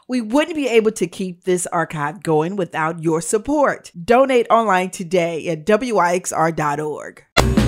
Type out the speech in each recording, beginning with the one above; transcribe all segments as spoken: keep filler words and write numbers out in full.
We wouldn't be able to keep this archive going without your support. Donate online today at W I X R dot org.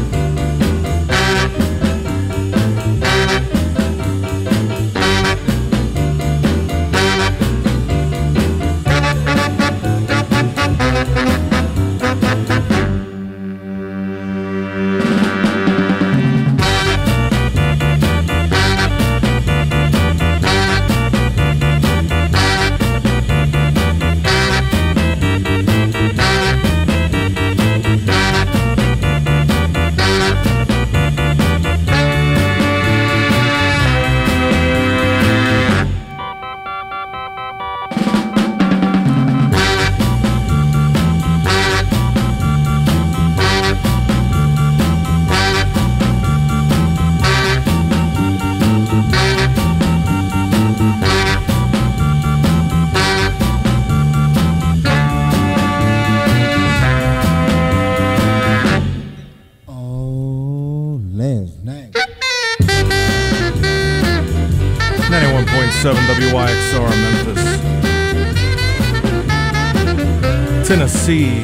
W I X R Memphis, Tennessee.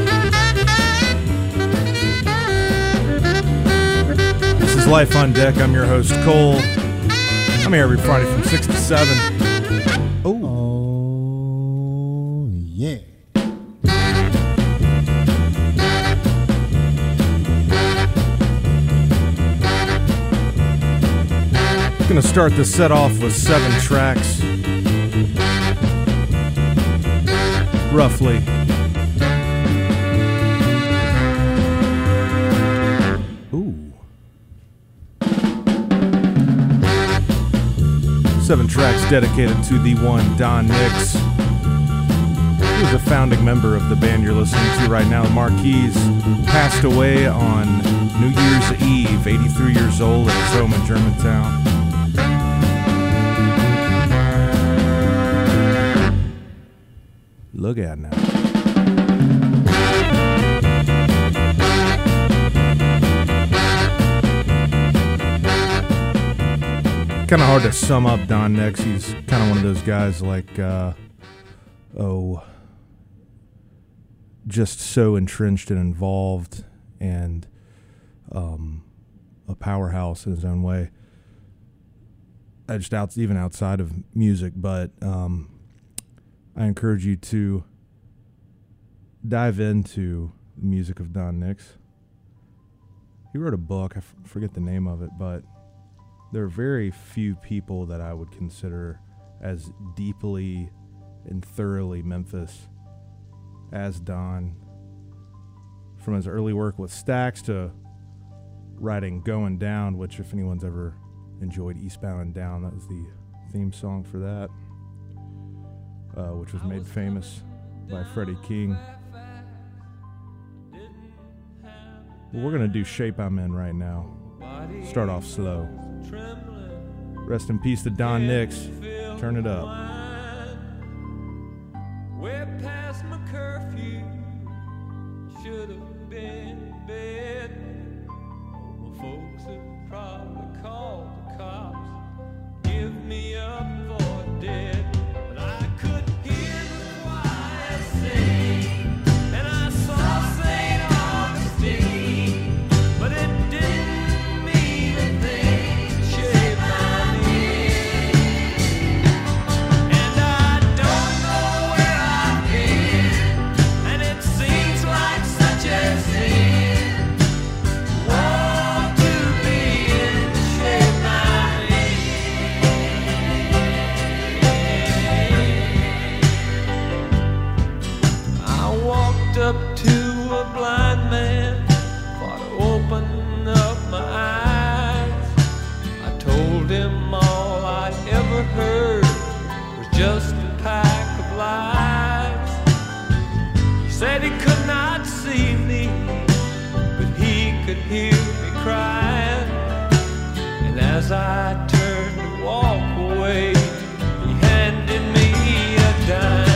This is Life on Deck. I'm your host, Cole. I'm here every Friday from six to seven. Oh, oh yeah. Going to start the set off with seven tracks, roughly. Ooh. Seven tracks dedicated to the one Don Nix. He was a founding member of the band you're listening to right now, the Marquis. Passed away on New Year's Eve, eighty-three years old, at his home in Germantown. Look at now. Kind of hard to sum up Don Nix. He's kind of one of those guys like, uh, oh, just so entrenched and involved and um, a powerhouse in his own way. Just out, even outside of music, but um, I encourage you to dive into the music of Don Nix. He wrote a book, I f- forget the name of it, but there are very few people that I would consider as deeply and thoroughly Memphis as Don. From his early work with Stax to writing Going Down, which if anyone's ever enjoyed Eastbound and Down, that was the theme song for that. Uh, which was made famous by Freddie King. But we're going to do Shape I'm In right now. Start off slow. Rest in peace to Don Nix. Turn it up. We're past my curfew. Should have been in bed. My folks have probably called the cops. Give me up for dead. Up to a blind man, thought to open up my eyes. I told him all I'd ever heard was just a pack of lies. He said he could not see me, but he could hear me crying. And as I turned to walk away, he handed me a dime.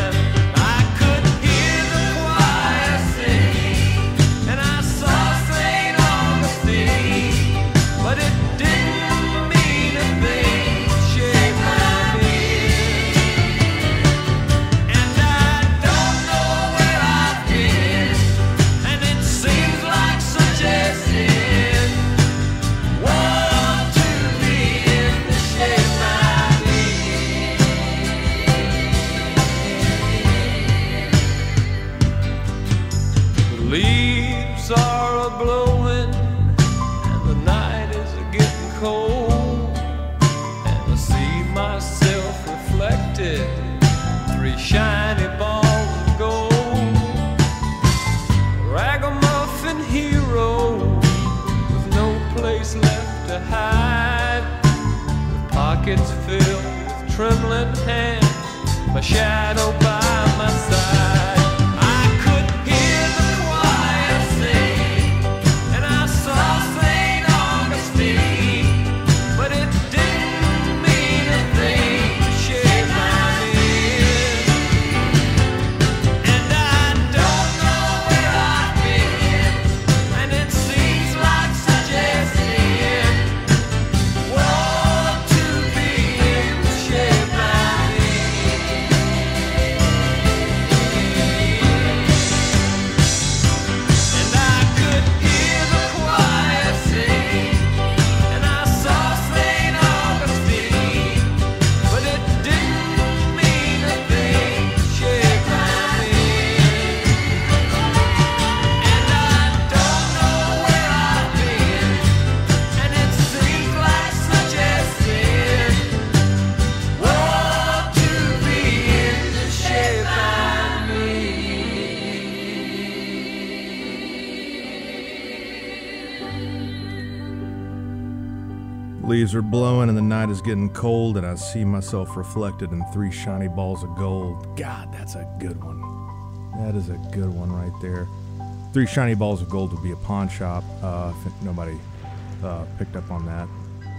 Shape my three shiny balls of gold. Ragamuffin hero with no place left to hide, with pockets filled with trembling hands, my shadow by my side. Leaves are blowing and the night is getting cold, and I see myself reflected in three shiny balls of gold. God, that's a good one. That is a good one right there. Three shiny balls of gold would be a pawn shop, uh, if nobody uh, picked up on that.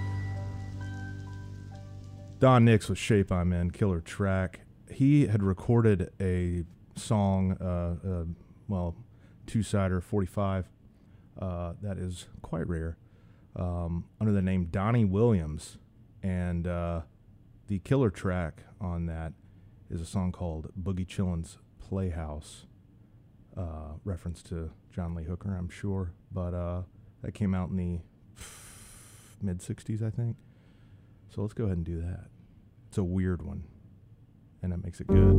Don Nix with Shape I'm In, killer track. He had recorded a song, uh, uh, well, two-sider, forty-five, uh, that is quite rare. Um, under the name Donnie Williams, and uh, the killer track on that is a song called Boogie Chillin's Playhouse, uh, reference to John Lee Hooker, I'm sure, but uh, that came out in the mid sixties, I think. So let's go ahead and do that. It's a weird one, and that makes it good.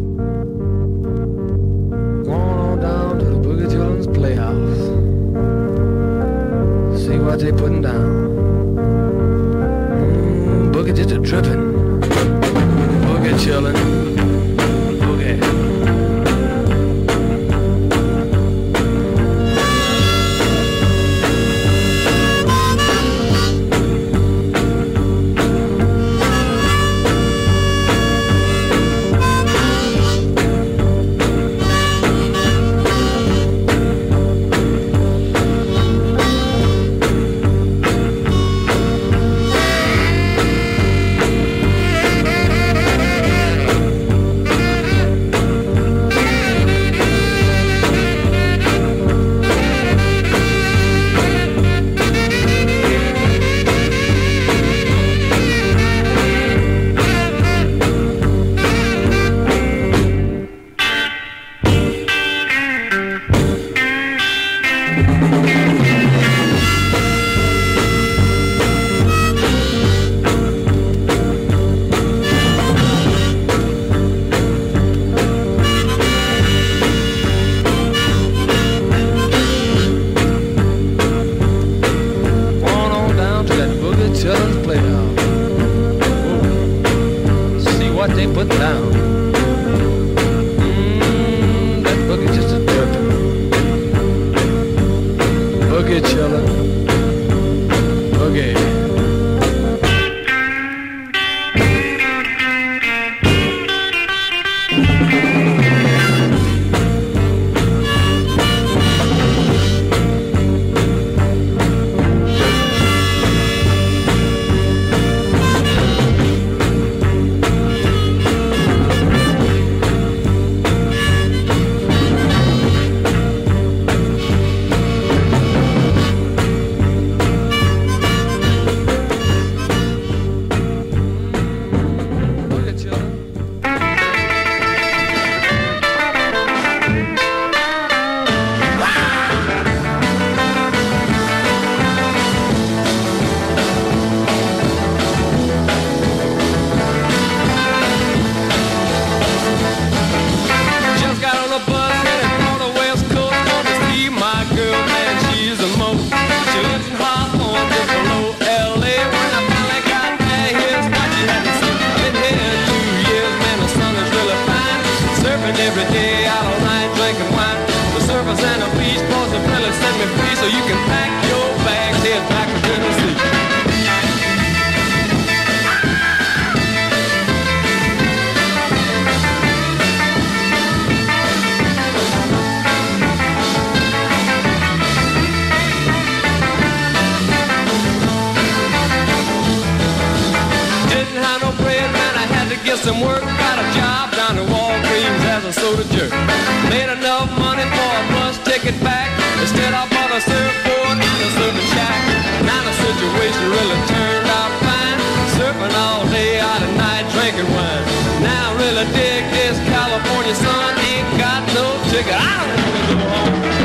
Going on down to the Boogie Chillin's Playhouse. See what they putting down. Mm, boogie just a trippin'. Boogie chillin'. Boogie. really dig this California sun. Ain't got no ticket. I don't wanna go home.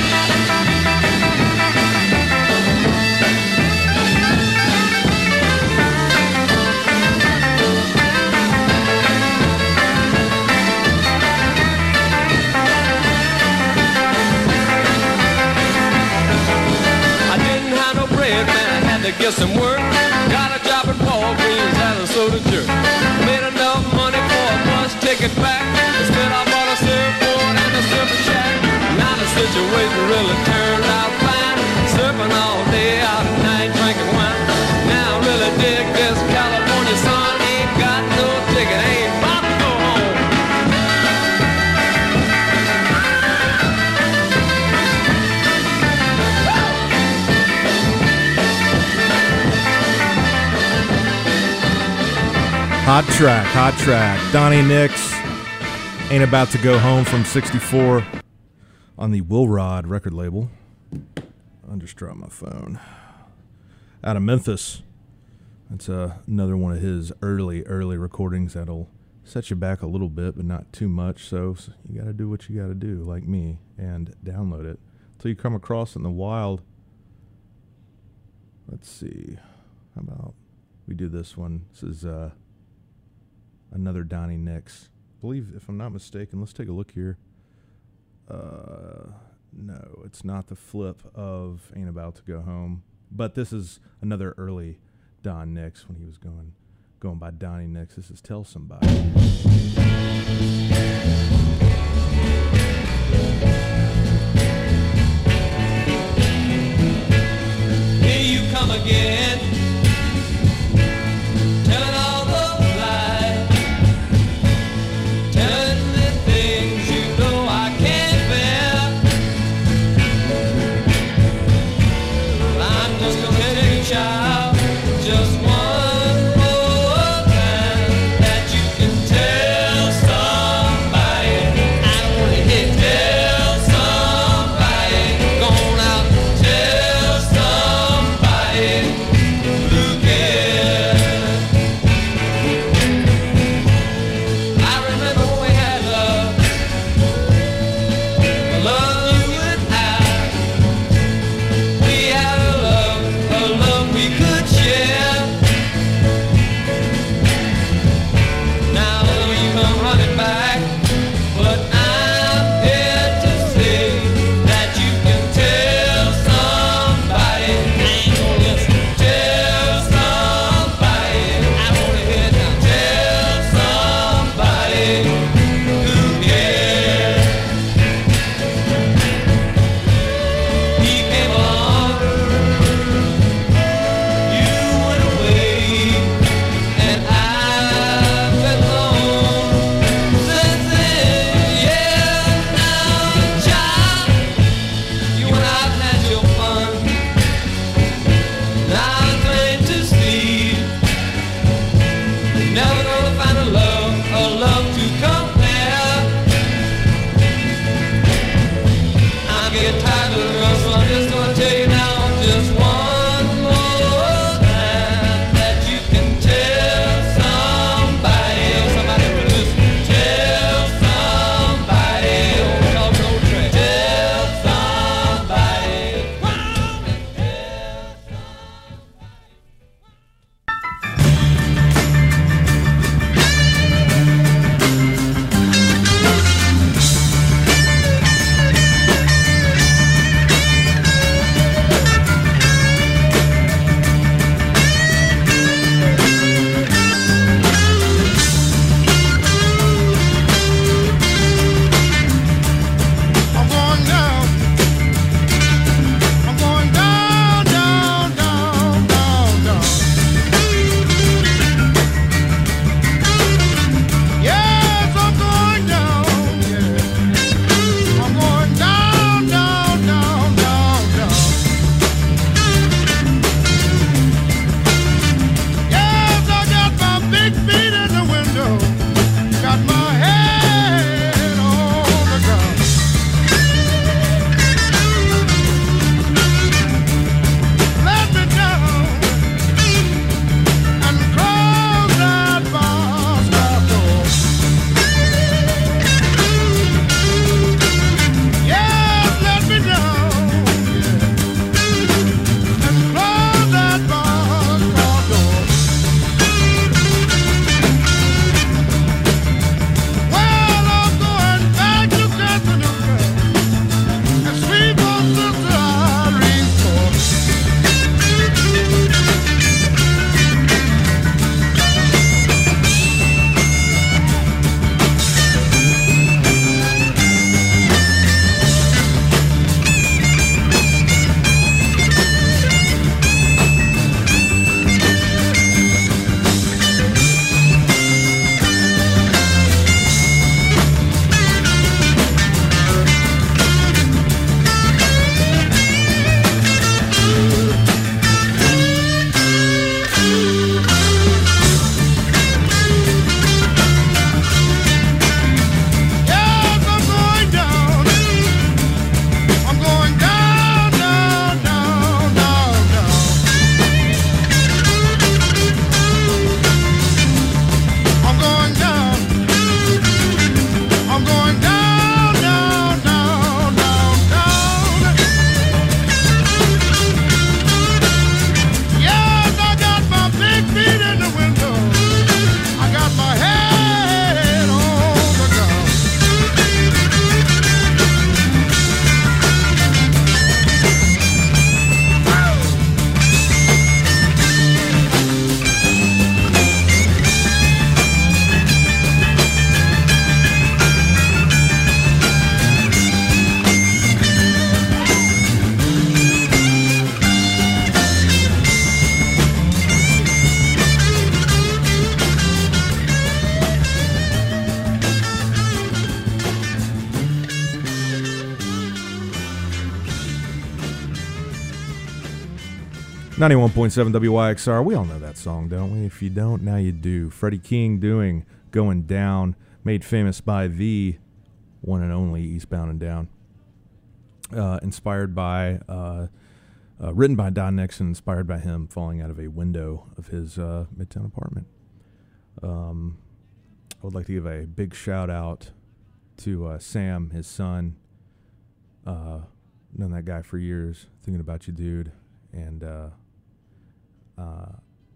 To get some work, got a job at Walgreens as a soda jerk. Made enough money for a bus ticket back. Instead I bought a surfboard and a surfing shack. Now the situation really turned out fine. Surfing all day, out at night, drinking wine. Now I really dig this California sun. Ain't got no ticket, ain't about to go home. Hot track, hot track. Donnie Nix, Ain't About to Go Home from sixty-four on the Will Rod record label. I just dropped my phone. Out of Memphis. That's uh, another one of his early, early recordings that'll set you back a little bit, but not too much. So, so you got to do what you got to do, like me, and download it until you come across it in the wild. Let's see. How about we do this one? This is uh, another Donnie Nix. I believe, if I'm not mistaken, let's take a look here. Uh, no, it's not the flip of Ain't About to Go Home. But this is another early Don Nix when he was going going by Donnie Nix. This is Tell Somebody. Here you come again, telling all the lies, telling me things you know I can't bear. I'm just a petty child, just one more time that you can tell ninety-one point seven W Y X R. We all know that song, don't we? If you don't, now you do. Freddie King doing Going Down, made famous by the one and only Eastbound and Down. Uh, inspired by, uh, uh, written by Don Nixon, inspired by him falling out of a window of his uh, Midtown apartment. Um, I would like to give a big shout out to uh, Sam, his son. Uh, known that guy for years. Thinking about you, dude. And uh, uh,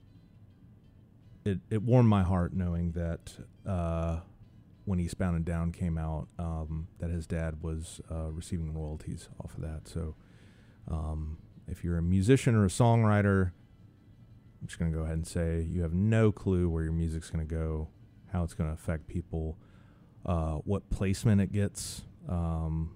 it it warmed my heart knowing that uh, when Eastbound and Down came out, um, that his dad was uh, receiving royalties off of that. So um, if you're a musician or a songwriter, I'm just going to go ahead and say you have no clue where your music's going to go, how it's going to affect people, uh, what placement it gets um,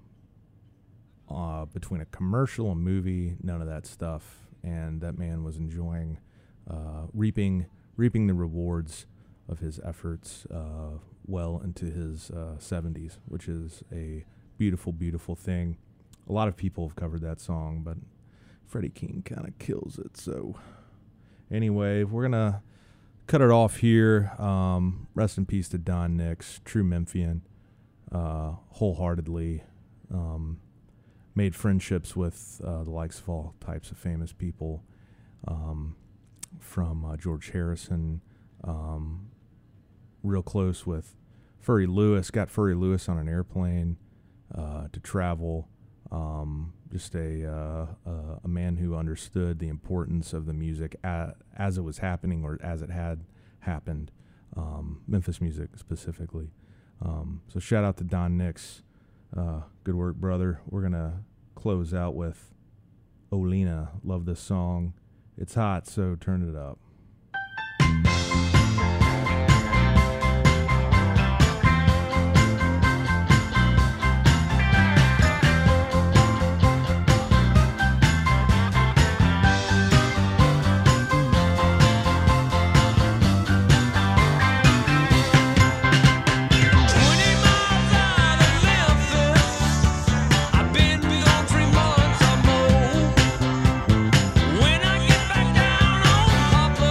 uh, between a commercial and movie, none of that stuff. And that man was enjoying uh, reaping reaping the rewards of his efforts uh, well into his uh, seventies, which is a beautiful, beautiful thing. A lot of people have covered that song, but Freddie King kind of kills it. So anyway, we're going to cut it off here. Um, rest in peace to Don Nix, true Memphian, uh, wholeheartedly. Um, made friendships with uh, the likes of all types of famous people, um, from uh, George Harrison, um, real close with Furry Lewis, got Furry Lewis on an airplane uh, to travel. Um, just a, uh, uh, a man who understood the importance of the music a- as it was happening or as it had happened, um, Memphis music specifically. Um, so shout out to Don Nix. Uh, good work, brother. We're going to close out with Olena. Love this song. It's hot, so turn it up. When I get back down on Papa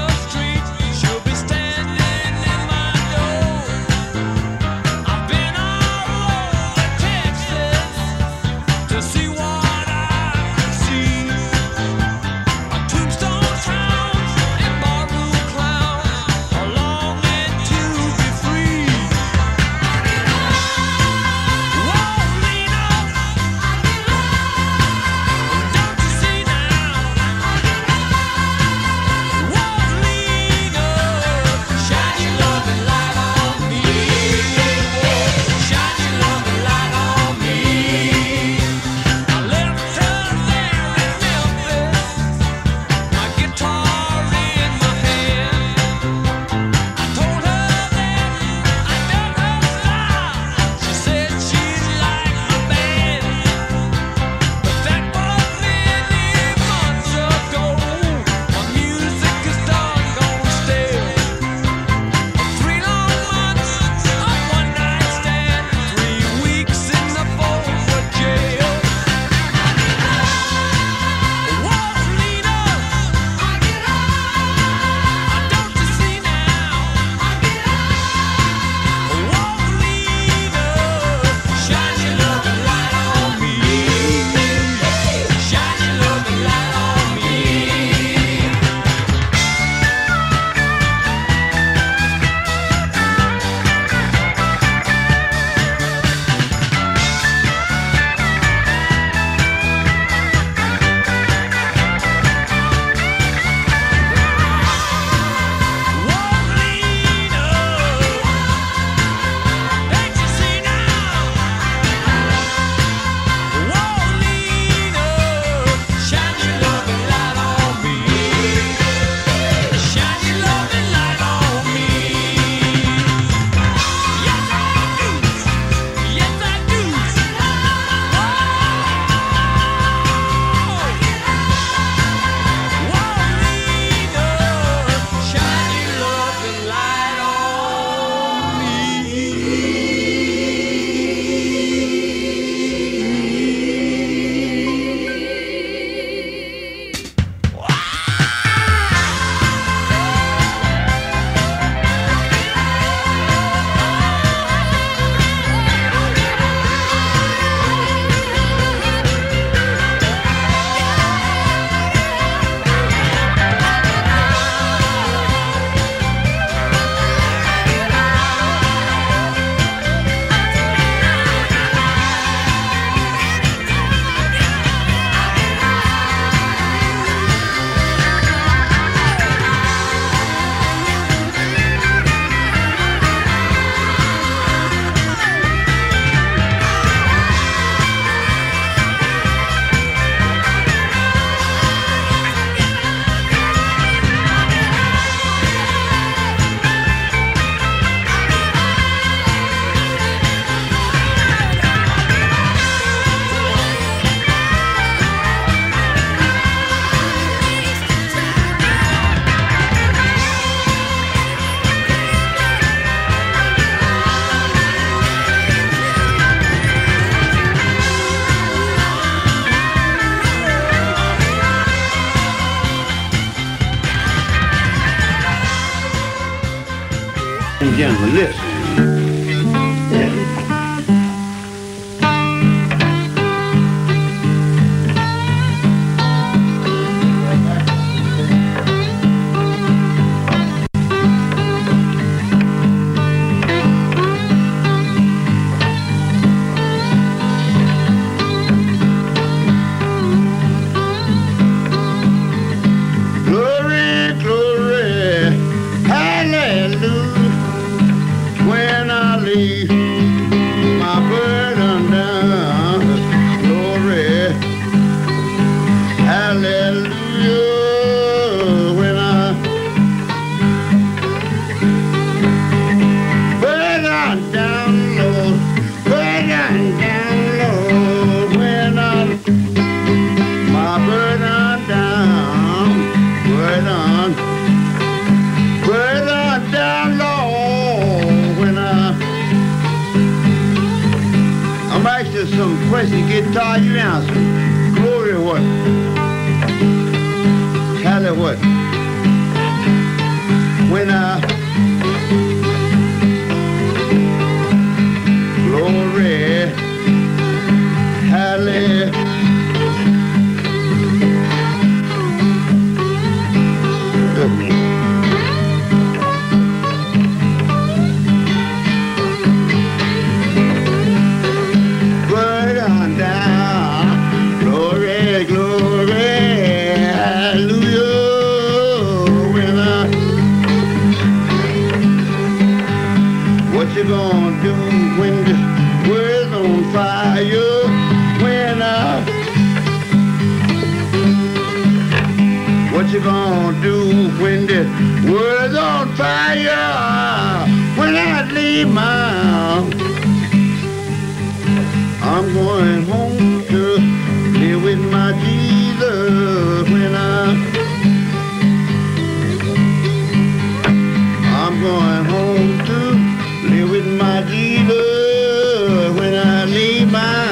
Listen. Some question guitar, you answer. Glory what? Hallelujah what? When I glory, hallelujah. What you gonna do when the world's on fire? When I, what you gonna do when the world's on fire? When I leave my, I'm going home to live with my Jesus. When I, I'm going home to live with my Jesus when I leave my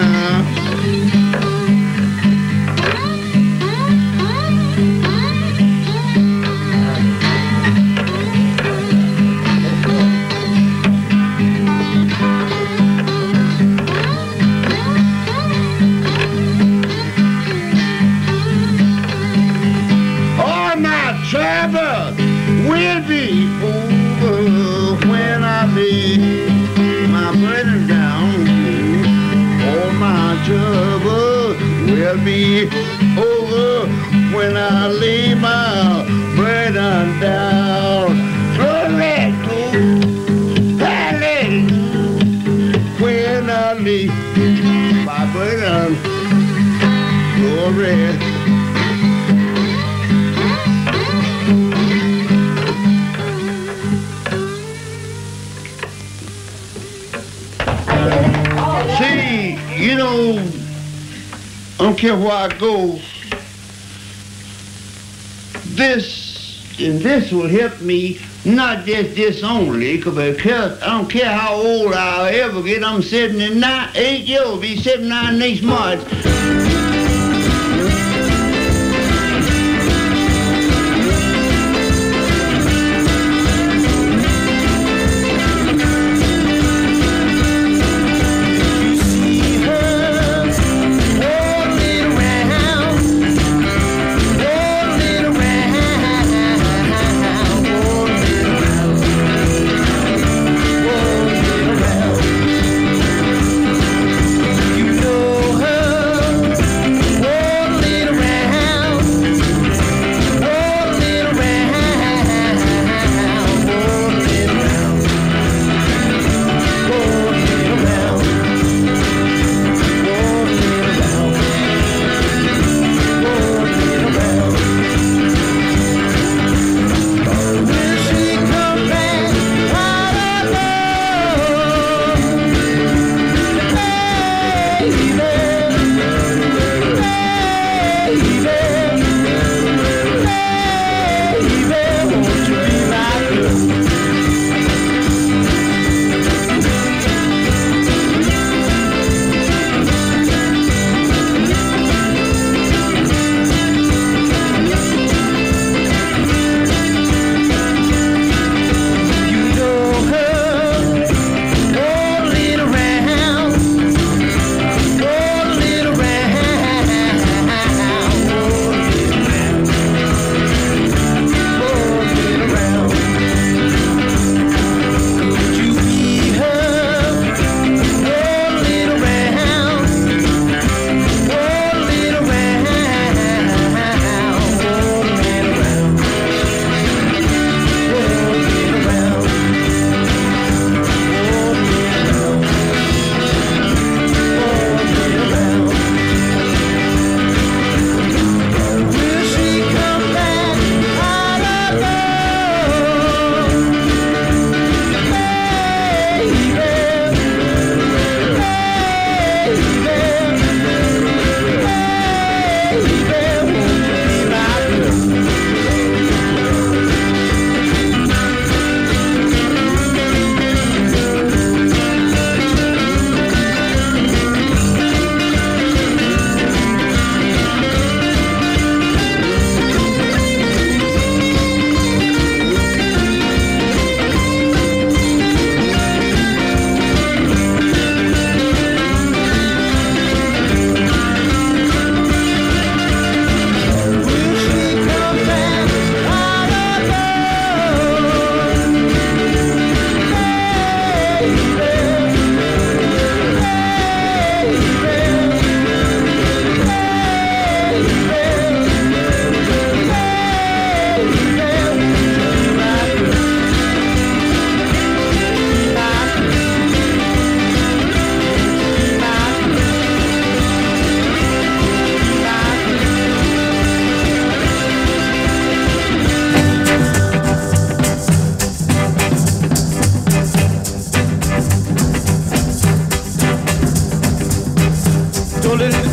all my trouble will be over when I leave my burden down. All my trouble will be over when I leave my burden down. Glory to hallelujah when I leave my burden. Glory. See, you know, I don't care where I go, this and this will help me, not just this only, because I don't care how old I'll ever get, I'm seventy-nine, years old, be seventy-nine next March.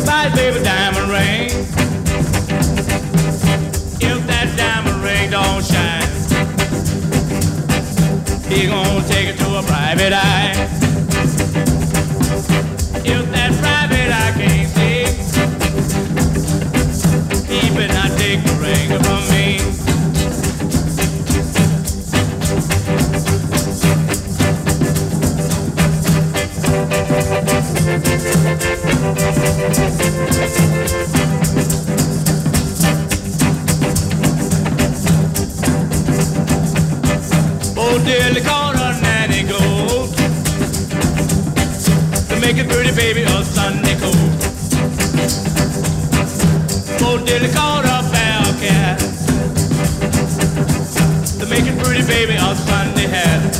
buy his baby diamond ring. If that diamond ring don't shine, he gonna take it to a private eye. If that private eye can't see, he better not take the ring from me. Oh, dearly called her nanny goat to make a pretty baby a Sunday coat. Oh, dearly called her bell cat to make a pretty baby a Sunday hat.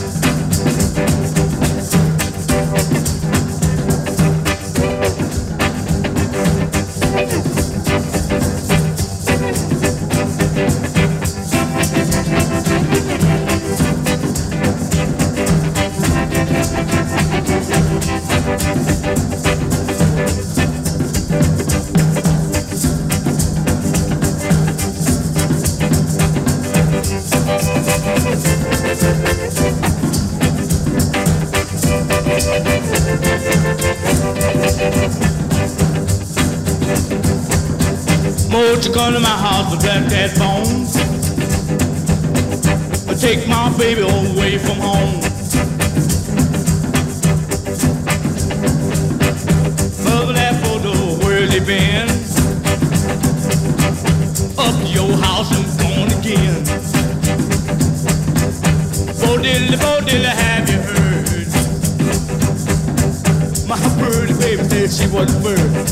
Won't you come to my house and black that phone? Or take my baby away from home. Over that photo, where's he been? Up to your house and gone again. Bo diddly, bo diddly, have you heard? My pretty baby said she was a bird.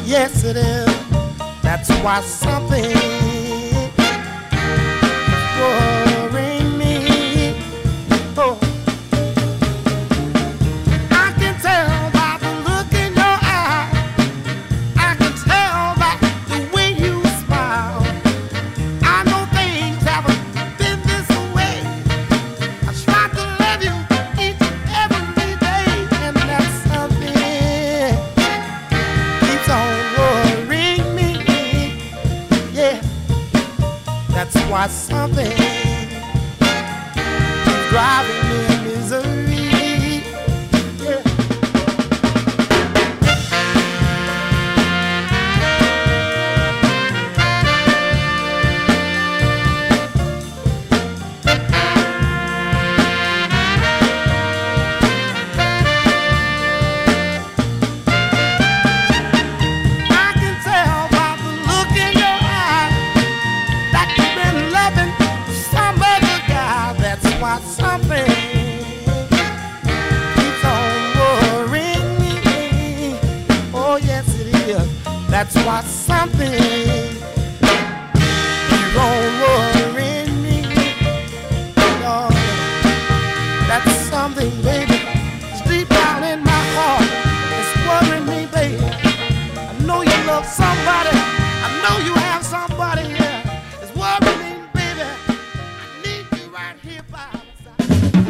yes it is. That's why something worrying me. Oh, I can tell by the look in your eye. I can tell by the way you smile. I know things haven't been this way. I try to love you each and every day, and that's something keeps on worrying me. Yeah, that's why something keeps driving me in misery. Yeah. I can tell by the look in your eye that you've been loving some other guy. That's why something keeps on worrying me. Oh yes it is. That's why something keeps on worrying me. Oh, that's something, baby. It's deep down in my heart. It's worrying me, baby. I know you love somebody. I know you have somebody here. It's worrying me, baby. I need you right here by my side.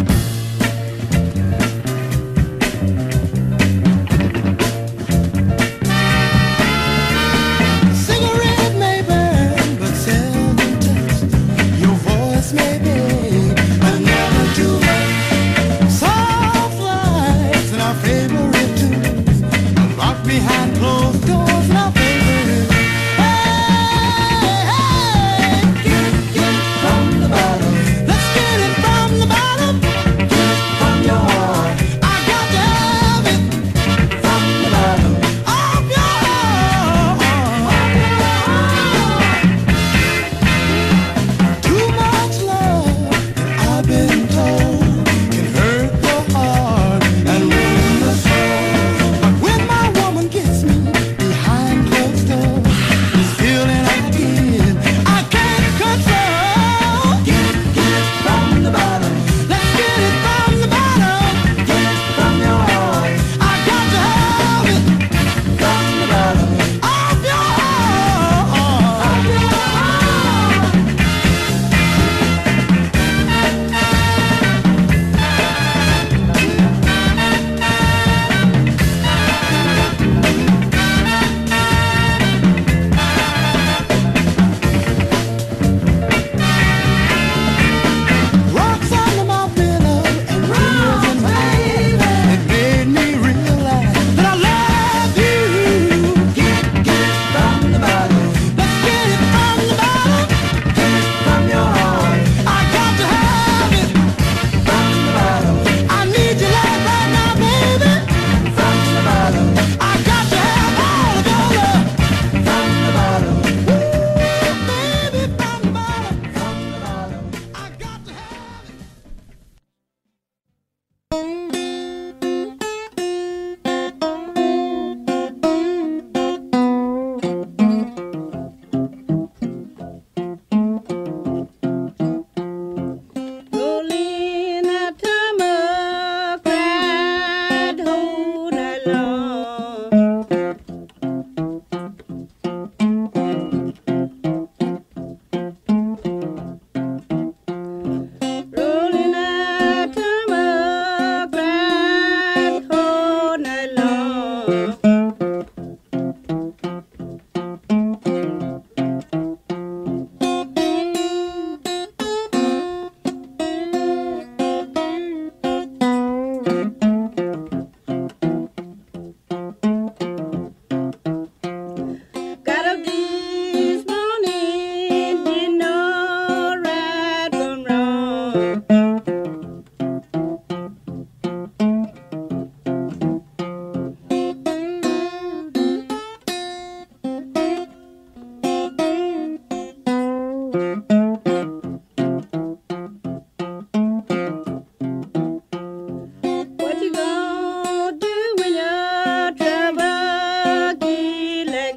Cigarette may burn, but seldom touch. Your voice may be, but never too much. Soft lights and our favorite tunes, locked behind closed doors and our favorite. Hey, hey, get it, get it from the bottom. Let's get it from the bottom. Get it from your heart. I got to have it from the bottom of your heart. Too much love, I've been told, can hurt the heart and ruin the soul. But when my woman gets me behind closed doors, this feeling I get, I can't control. Get it, get it from the bottom. Let's get it from the bottom. Get it from your heart. I got to have it from the bottom of your heart. Of your heart. Rocks under my pillow and tears in my eyes. It made me realize that I love you. Get it, get it from the bottom. Let's get it from the bottom. Get it from your heart. I got to have it from the bottom. I need you like right now, baby. From the bottom. I got to have all of your love from the bottom. Ooh, baby, from the bottom. From the bottom. I got to have it. Rolling that time up, cried whole night long. Rolling that time up, cried whole night long. Got up this morning, didn't know right from wrong. What you gonna do when your trouble get like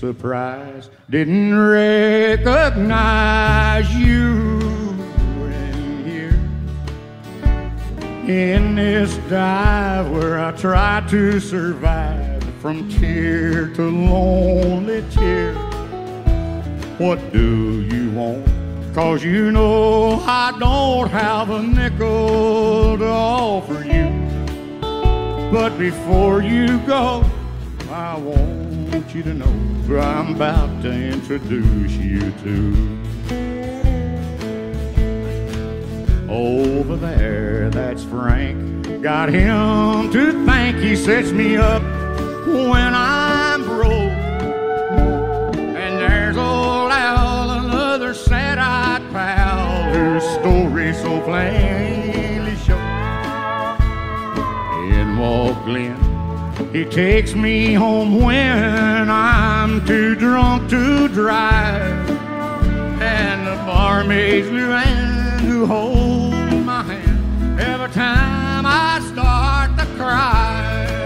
surprise. Didn't recognize you in here. In this dive where I try to survive from tear to lonely tear. What do you want? 'Cause you know I don't have a nickel to offer you. But before you go, I want you to know who I'm about to introduce you to. Over there, that's Frank. Got him to thank. He sets me up when I'm broke. And there's old Al, another sad-eyed pal whose story so plainly shows. In walk Glenn, he takes me home when I'm too drunk to drive. And the barmaid's Luann who holds my hand every time I start to cry.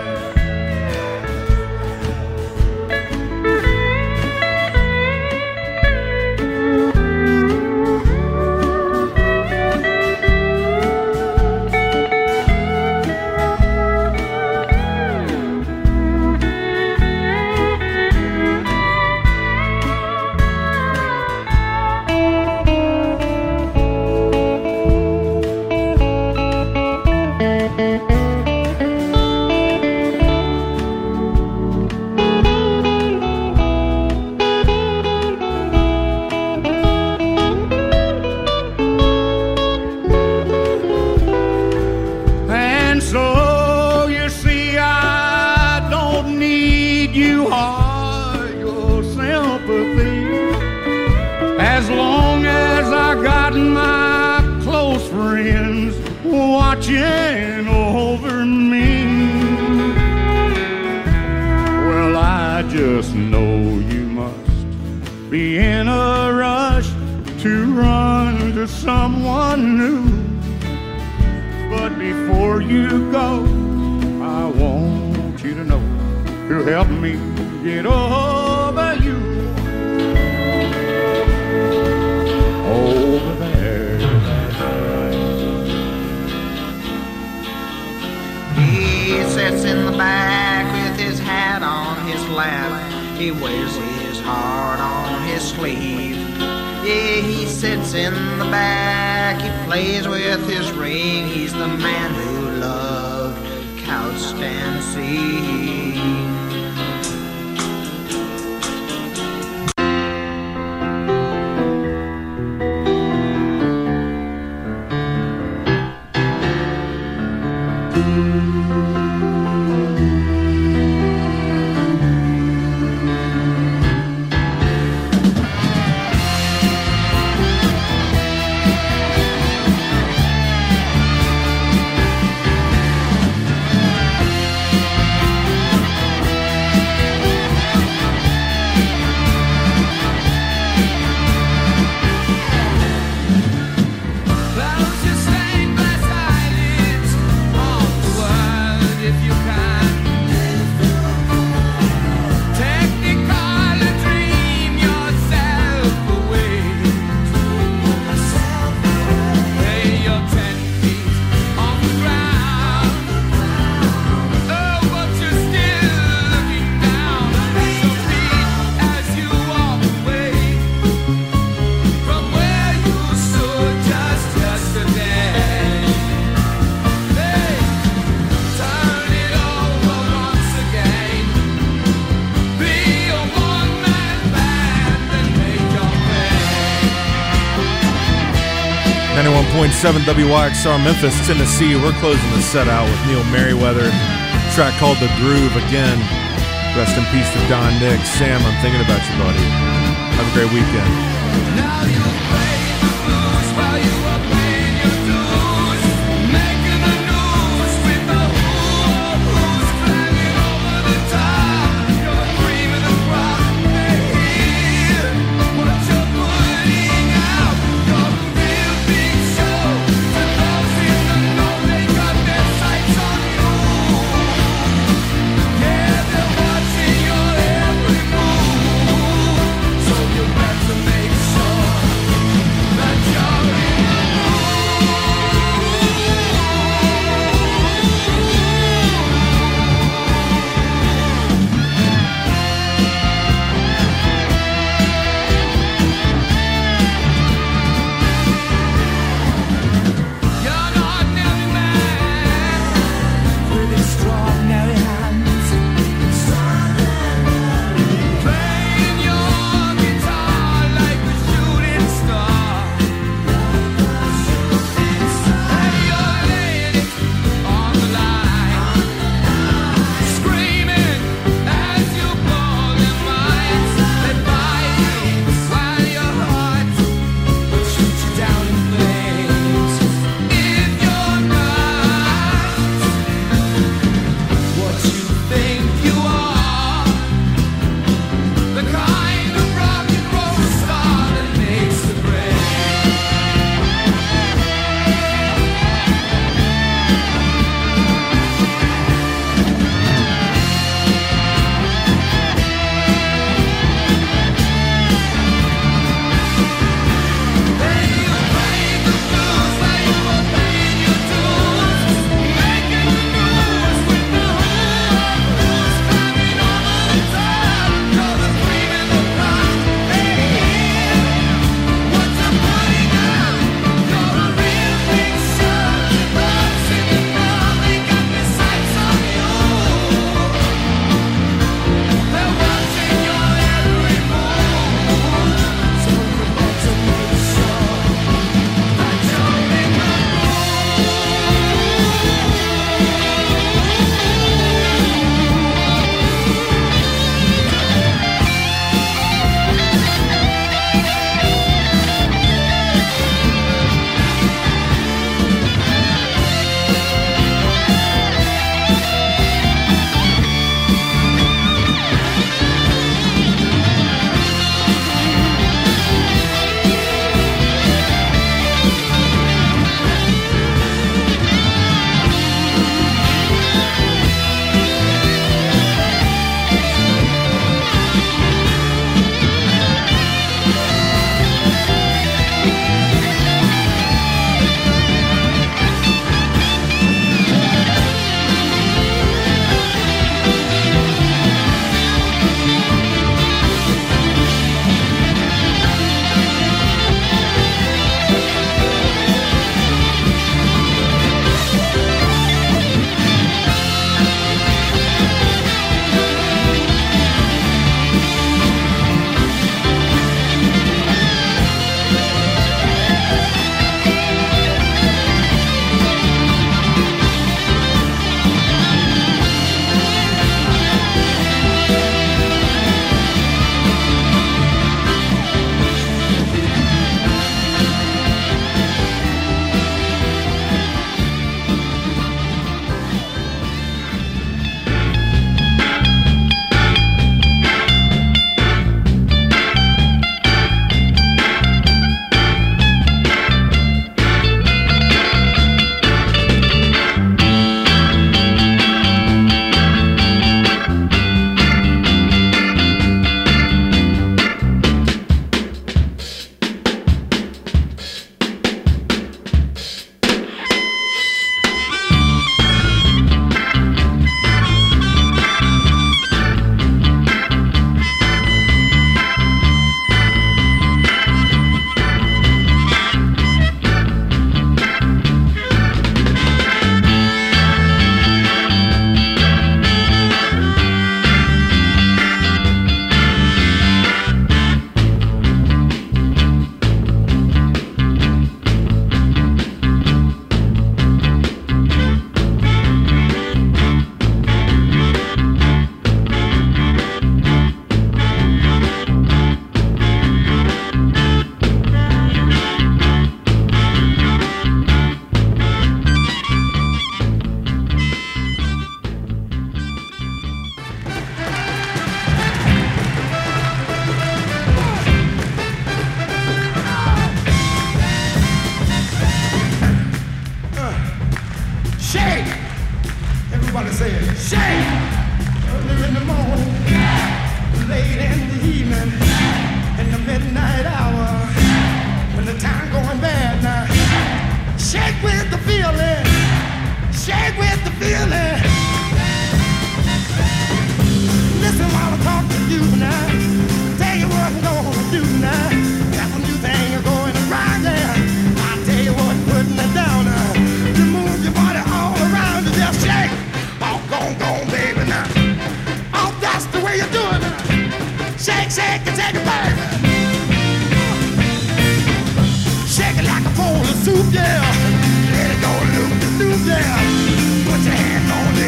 As long as I got my close friends watching over me, well, I just know you must be in a rush to run to someone new. But before you go, I want you to know you'll help me get over you. Over there, that's right. He sits in the back with his hat on his lap. He wears his heart on his sleeve. Yeah, he sits in the back. He plays with his ring. He's the man who loved couch and see. ninety-one point seven W Y X R Memphis, Tennessee. We're closing the set out with Neil Merriweather. A track called The Groove. Again, rest in peace to Don Nick. Sam, I'm thinking about you, buddy. Have a great weekend. Now you play the blues while you are paying your dues, making the news with the who of who's climbing over the top. You're the cream of the crop. They hear what you're putting out. You're the real big show. To those in the know, they got their sights on you. Yeah, they're watching your every move.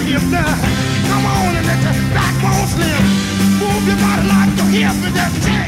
your hip now. Come on and let your backbone slip. Move your body like your hip and just